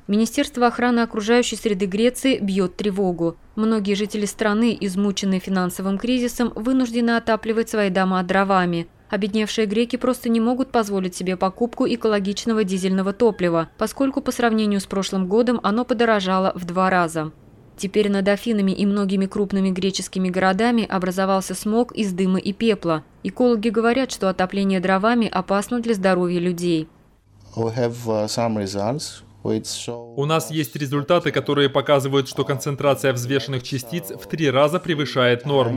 Министерство охраны окружающей среды Греции бьет тревогу. Многие жители страны, измученные финансовым кризисом, вынуждены отапливать свои дома дровами. Обедневшие греки просто не могут позволить себе покупку экологичного дизельного топлива, поскольку по сравнению с прошлым годом оно подорожало в 2 раза. Теперь над Афинами и многими крупными греческими городами образовался смог из дыма и пепла. Экологи говорят, что отопление дровами опасно для здоровья людей. У нас есть результаты, которые показывают, что концентрация взвешенных частиц в 3 раза превышает норму.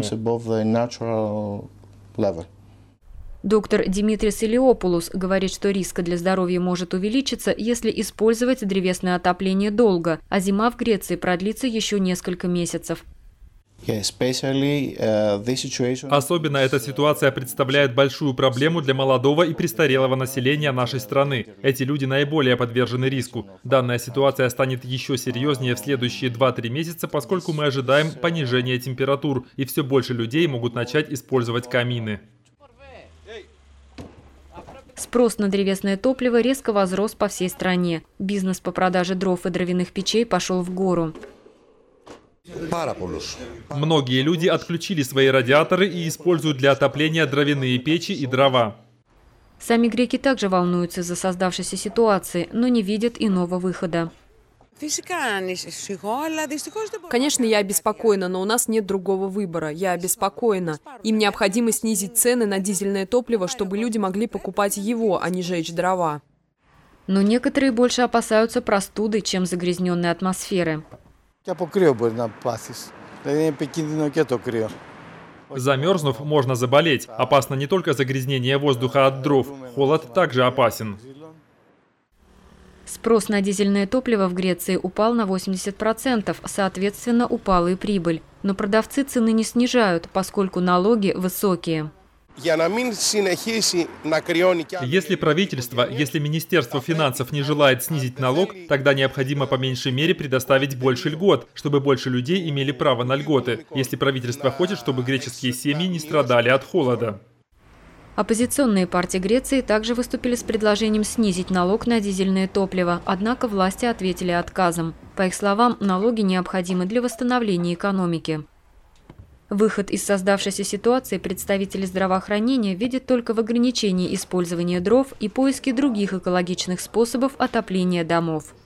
Доктор Димитрис Илиопулос говорит, что риск для здоровья может увеличиться, если использовать древесное отопление долго, а зима в Греции продлится еще несколько месяцев. Особенно эта ситуация представляет большую проблему для молодого и престарелого населения нашей страны. Эти люди наиболее подвержены риску. Данная ситуация станет еще серьезнее в следующие 2-3 месяца, поскольку мы ожидаем понижения температур, и все больше людей могут начать использовать камины. Спрос на древесное топливо резко возрос по всей стране. Бизнес по продаже дров и дровяных печей пошел в гору. Многие люди отключили свои радиаторы и используют для отопления дровяные печи и дрова. Сами греки также волнуются из-за создавшейся ситуации, но не видят иного выхода. Конечно, я обеспокоена, но у нас нет другого выбора. Я обеспокоена. Им необходимо снизить цены на дизельное топливо, чтобы люди могли покупать его, а не жечь дрова. Но некоторые больше опасаются простуды, чем загрязненной атмосферы. Замерзнув, можно заболеть. Опасно не только загрязнение воздуха от дров. Холод также опасен. Спрос на дизельное топливо в Греции упал на 80%, соответственно, упала и прибыль. Но продавцы цены не снижают, поскольку налоги высокие. Если Министерство финансов не желает снизить налог, тогда необходимо по меньшей мере предоставить больше льгот, чтобы больше людей имели право на льготы, если правительство хочет, чтобы греческие семьи не страдали от холода. Оппозиционные партии Греции также выступили с предложением снизить налог на дизельное топливо, однако власти ответили отказом. По их словам, налоги необходимы для восстановления экономики. Выход из создавшейся ситуации представители здравоохранения видят только в ограничении использования дров и поиске других экологичных способов отопления домов.